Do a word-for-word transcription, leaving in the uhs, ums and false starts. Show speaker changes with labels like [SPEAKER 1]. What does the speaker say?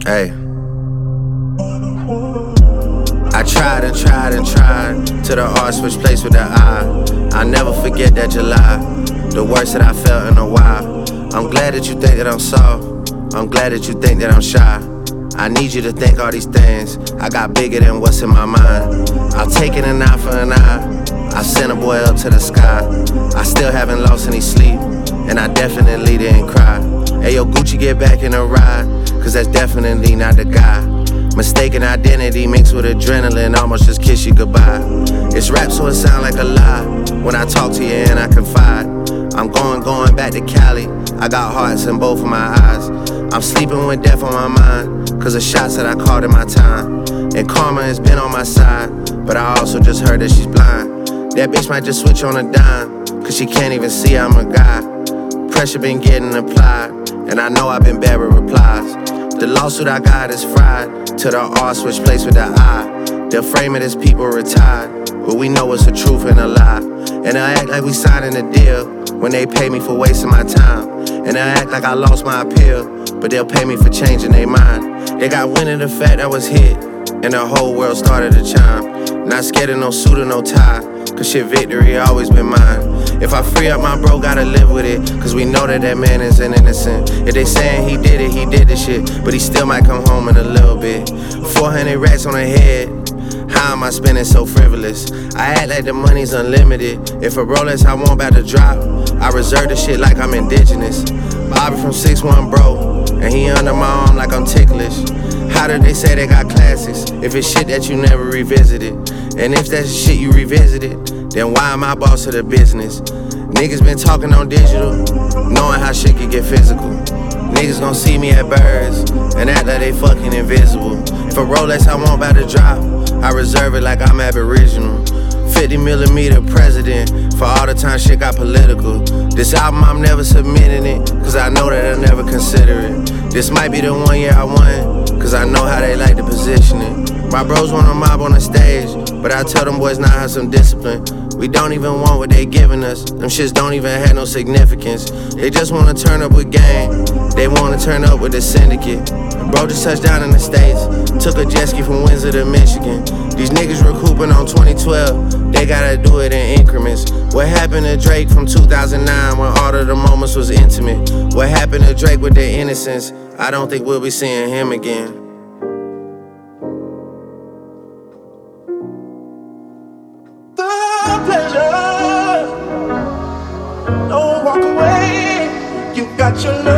[SPEAKER 1] Hey. I tried and tried and tried till the R switched place with the I. I never forget that July, the worst that I felt in a while. I'm glad that you think that I'm soft. I'm glad that you think that I'm shy. I need you to think all these things. I got bigger than what's in my mind. I'll take it an eye for an eye. I sent a boy up to the sky. I still haven't lost any sleep, and I definitely didn't cry. Hey yo, Gucci, get back in the ride, cause that's definitely not the guy. Mistaken identity mixed with adrenaline, almost just kiss you goodbye. It's rap so it sound like a lie when I talk to you and I confide. I'm going, going back to Cali. I got hearts in both of my eyes. I'm sleeping with death on my mind, cause of shots that I caught in my time. And karma has been on my side, but I also just heard that she's blind. That bitch might just switch on a dime, cause she can't even see I'm a guy. Pressure been getting applied, and I know I've been bad with replies. The lawsuit I got is fried, till the R switch place with the I. They'll frame it as people retired, but we know it's a truth and a lie. And they'll act like we signing a deal when they pay me for wasting my time. And they'll act like I lost my appeal, but they'll pay me for changing their mind. They got wind of the fact I was hit, and the whole world started to chime. Not scared of no suit or no tie, cause shit, victory always been mine. If I free up my bro, gotta live with it, cause we know that that man is an innocent. If they saying he did it, he did the shit, but he still might come home in a little bit. four hundred racks on the head, how am I spending so frivolous? I act like the money's unlimited. If a Rolex I want about to drop, I reserve the shit like I'm indigenous. Bobby from six one bro, and he under my arm like I'm ticklish. How did they say they got classics if it's shit that you never revisited? And if that's shit you revisited, then why am I boss of the business? Niggas been talking on digital, knowing how shit can get physical. Niggas gon' see me at Birds and act like they fucking invisible. If a Rolex I want about to drop, I reserve it like I'm aboriginal. fifty millimeter president, for all the time shit got political. This album I'm never submitting it, cause I know that I'll never consider it. This might be the one year I won, cause I know how they like to position it. My bros wanna mob on the stage, but I tell them boys not have some discipline. We don't even want what they giving us, them shits don't even have no significance. They just wanna turn up with gang, they wanna turn up with the syndicate. Bro just touched down in the States, took a jet ski from Windsor to Michigan. These niggas recouping on twenty twelve, they gotta do it in increments. What happened to Drake from two thousand nine when all of the moments was intimate? What happened to Drake with their innocence? I don't think we'll be seeing him again.
[SPEAKER 2] The pleasure, don't walk away, you got your love.